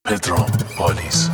پدرام پالیز.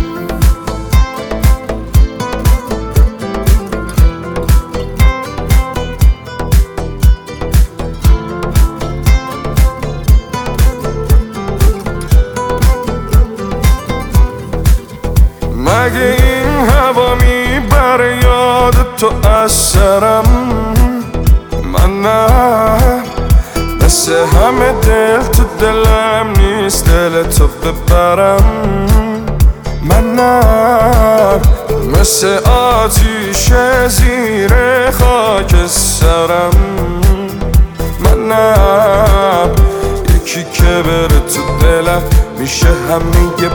مگه این هوا میبره یاد تو از سرم؟ من نه مثل همه دل تو دلم نیست دل تو ببرم. من نه مثل آتیش زیر خاک سرم. من نه یکی که بره تو دلم میشه همه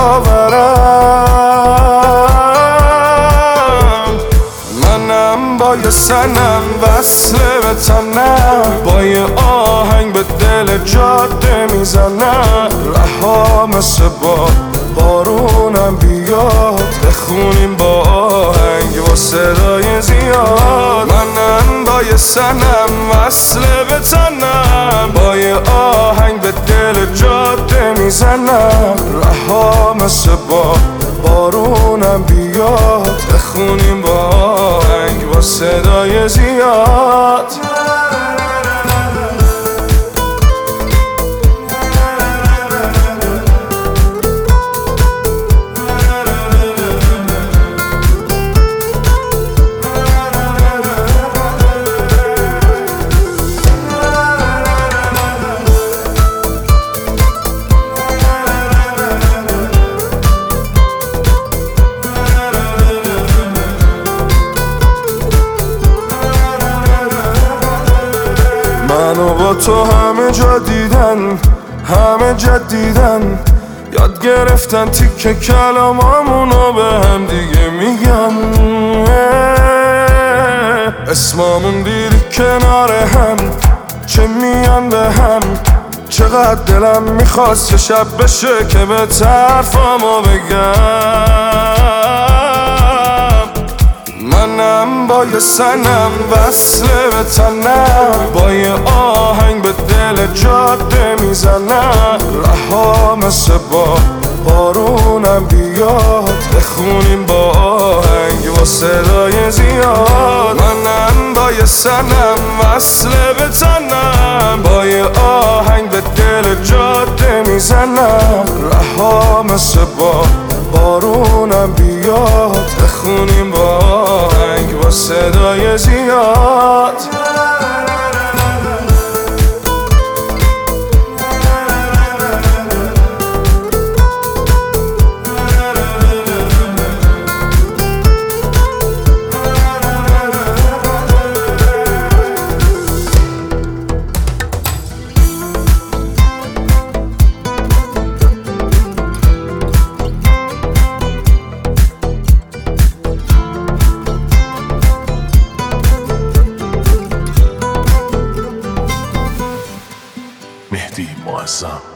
باورم. منم با یه سنم وصله به تنم، با یه آهنگ به دل جاده میزنم. رها مثل بارونم بیاد بخونیم با آهنگ با صدای زیاد. منم با یه سنم وصله به تنم، با یه آهنگ به دل جاده میزنم. رها مثل بارونم بیاد بخونیم با آهنگ با صدای زیاد. منو با تو همه جا دیدن، همه جدیدن، یاد گرفتن تیکه کلامامونو به هم دیگه میگن. اسمامون دیدی کنار هم، چه میان به هم. چقدر دلم میخواست یه شب بشه که به طرفامو بگم. منم با یه سنم وصله به تنم، با یه آهنگ به دل جاده میزنم. رها مثل بارونم بیاد بخونیم با آهنگ با صدای زیاد. منم با یه سنم وصله به تنم، با یه آهنگ به دل جاده میزنم. رها مثل بارونم بیاد بخونیم با آهنگ با صدای زیاد. مهدی معظم.